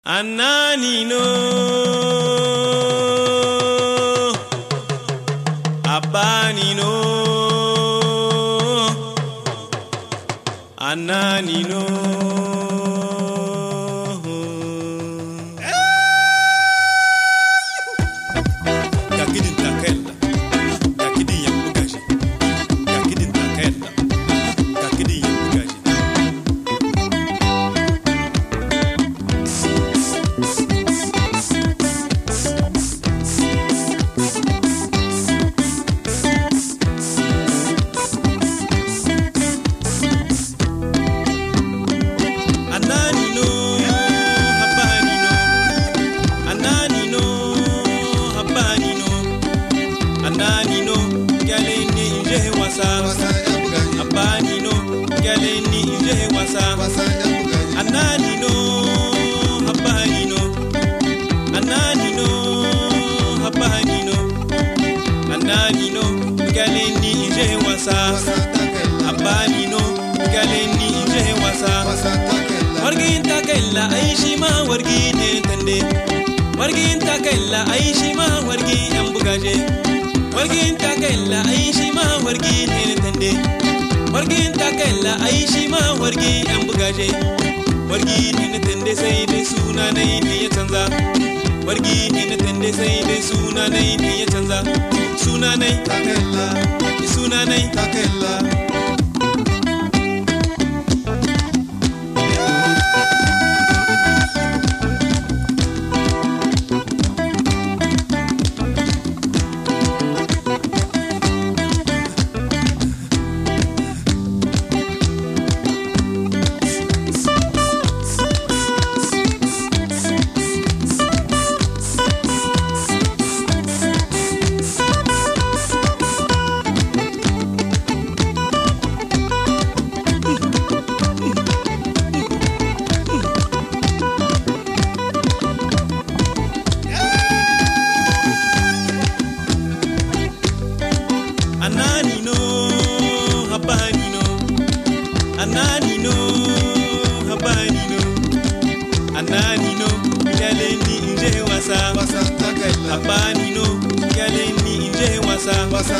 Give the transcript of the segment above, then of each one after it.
Anani no, Abani no, Anani no. Yakidin takella, yakidin yakugaji, yakidin takella, yakidin yakugaji. Ananino, galeni inje wasa. Abanino, galeni inje wasa. Ananino, abanino. Ananino, abanino. Ananino, galeni inje wasa. Abanino, galeni inje wasa. Wargin takella aishima wargin tende. Wargin takella aishima wargin ambugaje. Wargin takella aishima wargi tende. Wargin takella aishima wargi ambugaje. Wargi tende sai dai suna nai ne ya canza. Wargi tende sai dai suna nai ne ya canza. Suna nai takella, suna nai takella. Ananino, abanino. Ananino, abanino. Ananino, galeni inje wasa. Abanino, galeni inje wasa.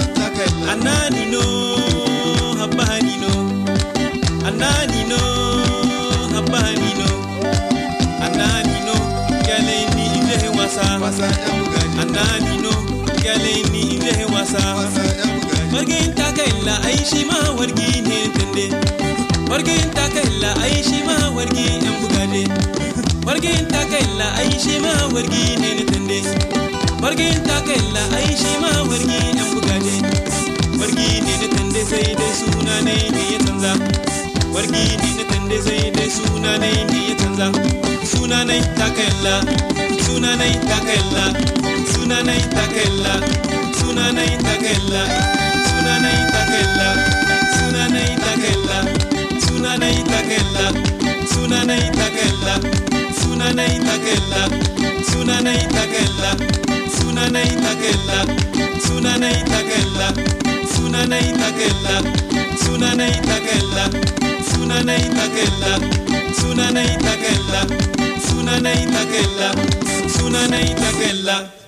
Ananino, abanino. Ananino, abanino. Ananino, galeni inje wasa. Ananino, galeni inje wasa. Wargin takella aishima wargin tende. Wargin takella aishima wargin ambugaje. Wargin takella aishima wargin tende. Wargin takella aishima wargin ambugaje. Wargin tende sai dai suna nai ne ya canza. Wargin tende sai dai suna nai ne ya canza. Suna nai takella, suna nai takella, suna nai takella, suna nai takella. Sunanai takella, sunanai takella, sunanai takella, sunanai takella, sunanai takella, sunanai takella, sunanai takella, sunanai takella, sunanai takella, sunanai takella, sunanai takella, sunanai takella, sunanai takella, sunanai takella.